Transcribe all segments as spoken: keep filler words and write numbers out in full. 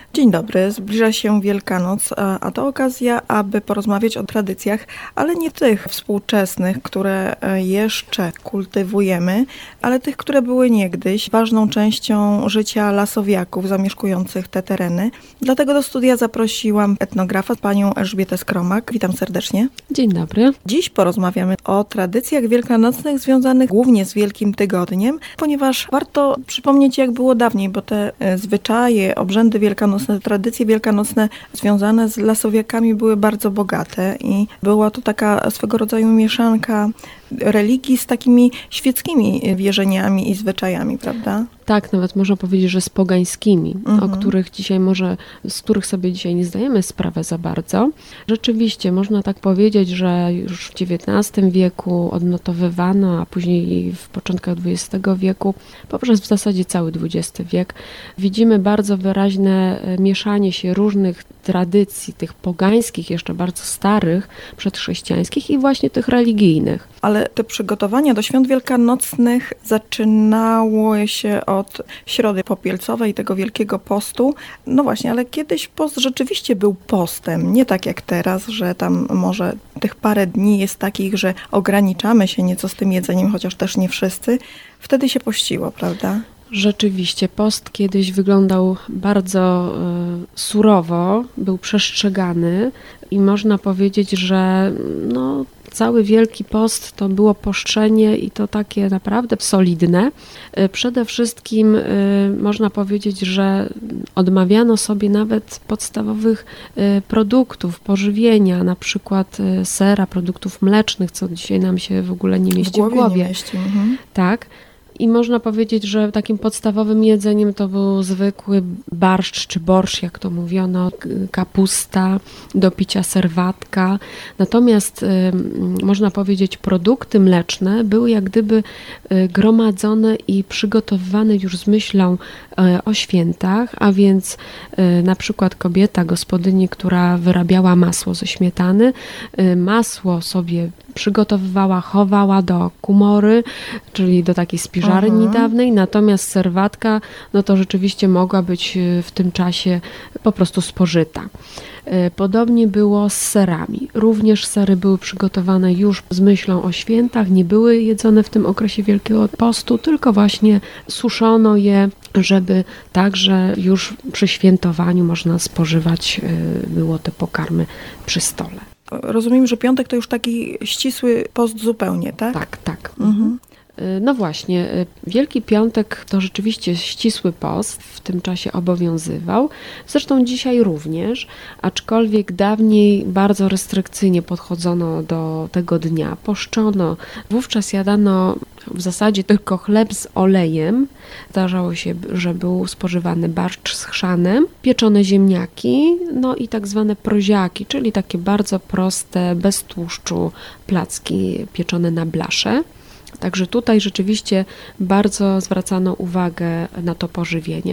Dzień dobry, zbliża się Wielkanoc, a, a to okazja, aby porozmawiać o tradycjach, ale nie tych współczesnych, które jeszcze kultywujemy, ale tych, które były niegdyś ważną częścią życia lasowiaków zamieszkujących te tereny. Dlatego do studia zaprosiłam etnografa, panią Elżbietę Skromak. Witam serdecznie. Dzień dobry. Dziś porozmawiamy o tradycjach wielkanocnych związanych głównie z Wielkim Tygodniem, ponieważ warto przypomnieć, jak było dawniej, bo te zwyczaje, obrzędy wielkanocne, tradycje wielkanocne związane z lasowiakami były bardzo bogate i była to taka swego rodzaju mieszanka religii z takimi świeckimi wierzeniami i zwyczajami, prawda? Tak, nawet można powiedzieć, że z pogańskimi, mhm. o których dzisiaj może, z których sobie dzisiaj nie zdajemy sprawy za bardzo. Rzeczywiście można tak powiedzieć, że już w dziewiętnastym wieku odnotowywano, a później w początkach dwudziestego wieku, poprzez w zasadzie cały dwudziesty wiek, widzimy bardzo wyraźne mieszanie się różnych tradycji, tych pogańskich, jeszcze bardzo starych, przedchrześcijańskich i właśnie tych religijnych. Ale te przygotowania do świąt wielkanocnych zaczynało się od Środy Popielcowej, tego Wielkiego Postu. No właśnie, ale kiedyś post rzeczywiście był postem, nie tak jak teraz, że tam może tych parę dni jest takich, że ograniczamy się nieco z tym jedzeniem, chociaż też nie wszyscy. Wtedy się pościło, prawda? Rzeczywiście, post kiedyś wyglądał bardzo y, surowo, był przestrzegany i można powiedzieć, że no, cały Wielki Post to było poszczenie i to takie naprawdę solidne. Y, przede wszystkim y, można powiedzieć, że odmawiano sobie nawet podstawowych y, produktów, pożywienia, na przykład y, sera, produktów mlecznych, co dzisiaj nam się w ogóle nie mieści w głowie. W głowie. Nie mieści. Mhm. Tak. I można powiedzieć, że takim podstawowym jedzeniem to był zwykły barszcz czy borsz, jak to mówiono, kapusta, do picia serwatka. Natomiast y, można powiedzieć, produkty mleczne były jak gdyby y, gromadzone i przygotowywane już z myślą y, o świętach, a więc y, na przykład kobieta, gospodyni, która wyrabiała masło ze śmietany, y, masło sobie przygotowywała, chowała do kumory, czyli do takiej spiżarni uh-huh. dawnej, natomiast serwatka, no to rzeczywiście mogła być w tym czasie po prostu spożyta. Podobnie było z serami. Również sery były przygotowane już z myślą o świętach, nie były jedzone w tym okresie Wielkiego Postu, tylko właśnie suszono je, żeby także już przy świętowaniu można spożywać było te pokarmy przy stole. Rozumiem, że piątek to już taki ścisły post zupełnie, tak? Tak, tak. Mhm. No właśnie, Wielki Piątek to rzeczywiście ścisły post, w tym czasie obowiązywał. Zresztą dzisiaj również, aczkolwiek dawniej bardzo restrykcyjnie podchodzono do tego dnia. Poszczono, wówczas jadano w zasadzie tylko chleb z olejem. Zdarzało się, że był spożywany barszcz z chrzanem, pieczone ziemniaki, no i tak zwane proziaki, czyli takie bardzo proste, bez tłuszczu placki pieczone na blasze. Także tutaj rzeczywiście bardzo zwracano uwagę na to pożywienie.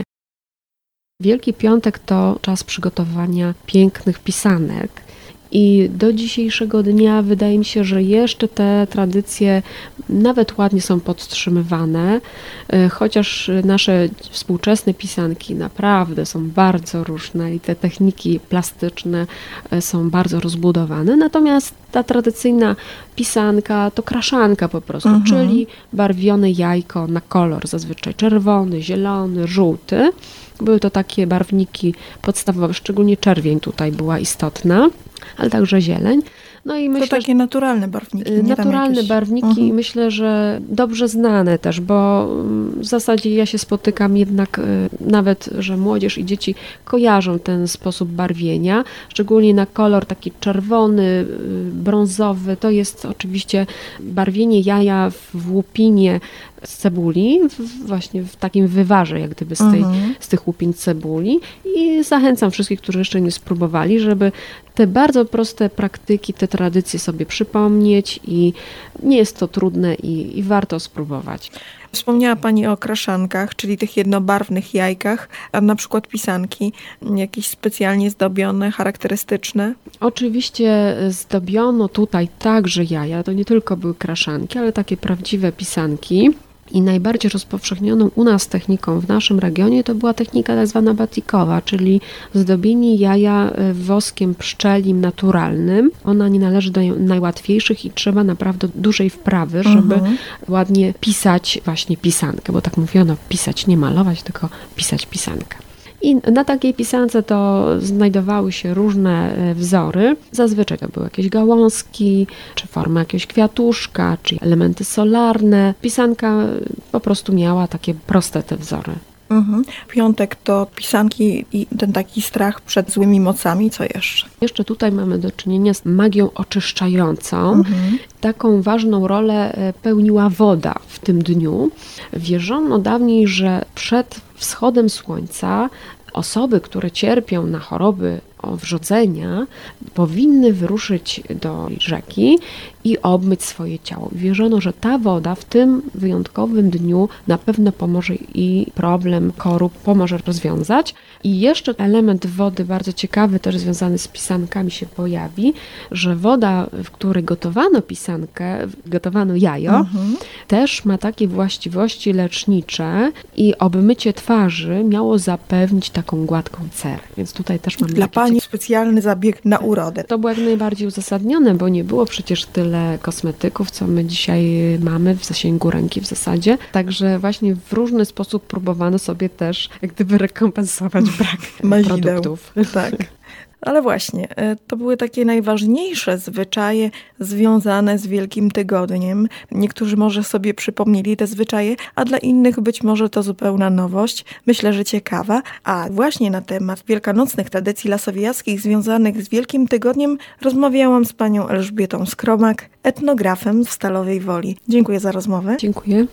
Wielki Piątek to czas przygotowywania pięknych pisanek i do dzisiejszego dnia wydaje mi się, że jeszcze te tradycje nawet ładnie są podtrzymywane, chociaż nasze współczesne pisanki naprawdę są bardzo różne i te techniki plastyczne są bardzo rozbudowane, natomiast ta tradycyjna pisanka to kraszanka po prostu, mhm. czyli barwione jajko na kolor, zazwyczaj czerwony, zielony, żółty. Były to takie barwniki podstawowe, szczególnie czerwień tutaj była istotna, ale także zieleń. No i myślę, to takie naturalne barwniki. Nie naturalne jakieś... barwniki uh-huh. i myślę, że dobrze znane też, bo w zasadzie ja się spotykam jednak nawet, że młodzież i dzieci kojarzą ten sposób barwienia, szczególnie na kolor taki czerwony, brązowy. To jest oczywiście barwienie jaja w łupinie z cebuli, w, właśnie w takim wywarze jak gdyby z, tej, uh-huh. z tych łupin cebuli i zachęcam wszystkich, którzy jeszcze nie spróbowali, żeby te bardzo proste praktyki, te tradycje sobie przypomnieć i nie jest to trudne i, i warto spróbować. Wspomniała Pani o kraszankach, czyli tych jednobarwnych jajkach, a na przykład pisanki, jakieś specjalnie zdobione, charakterystyczne? Oczywiście zdobiono tutaj także jaja, to nie tylko były kraszanki, ale takie prawdziwe pisanki. I najbardziej rozpowszechnioną u nas techniką w naszym regionie to była technika tak zwana batikowa, czyli zdobienie jaja woskiem pszczelim naturalnym. Ona nie należy do najłatwiejszych i trzeba naprawdę dużej wprawy, żeby Mhm. ładnie pisać właśnie pisankę, bo tak mówiono, pisać, nie malować, tylko pisać pisankę. I na takiej pisance to znajdowały się różne e, wzory. Zazwyczaj to były jakieś gałązki, czy forma jakiegoś kwiatuszka, czy elementy solarne. Pisanka po prostu miała takie proste te wzory. Mhm. Piątek to pisanki i ten taki strach przed złymi mocami. Co jeszcze? Jeszcze tutaj mamy do czynienia z magią oczyszczającą. Mhm. Taką ważną rolę e, pełniła woda w tym dniu. Wierzono dawniej, że przed wschodem słońca osoby, które cierpią na choroby owrzodzenia, powinny wyruszyć do rzeki i obmyć swoje ciało. Wierzono, że ta woda w tym wyjątkowym dniu na pewno pomoże i problem chorób pomoże rozwiązać. I jeszcze element wody bardzo ciekawy, też związany z pisankami się pojawi, że woda, w której gotowano pisankę, gotowano jajo, Mhm. też ma takie właściwości lecznicze i obmycie twarzy miało zapewnić taką gładką cerę. Więc tutaj też mamy Dla takie pani specjalny zabieg na urodę. to było jak najbardziej uzasadnione, bo nie było przecież tyle kosmetyków, co my dzisiaj mamy w zasięgu ręki w zasadzie. Także właśnie w różny sposób próbowano sobie też jak gdyby rekompensować brak Mazideł. produktów. Tak. Ale właśnie, e, to były takie najważniejsze zwyczaje związane z Wielkim Tygodniem. Niektórzy może sobie przypomnieli te zwyczaje, a dla innych być może to zupełna nowość. Myślę, że ciekawa. A właśnie na temat wielkanocnych tradycji lasowijackich związanych z Wielkim Tygodniem rozmawiałam z panią Elżbietą Skromak, etnografem w Stalowej Woli. Dziękuję za rozmowę. Dziękuję.